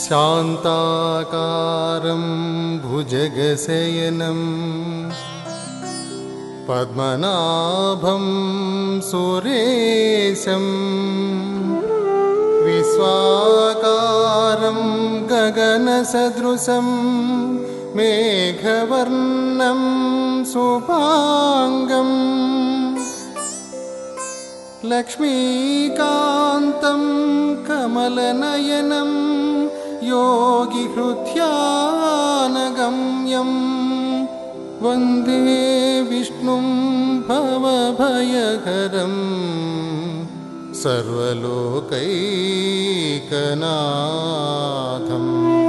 शान्ताकारं भुजगशयनं पद्मनाभं सुरेशं विश्वाकारं गगनसदृशं मेघवर्णं शुभाङ्गम् लक्ष्मीकान्तं कमलनयनं योगिहृद्यानगम्यं वन्दे विष्णुं भवभयहरं सर्वलोकैकनाथम्।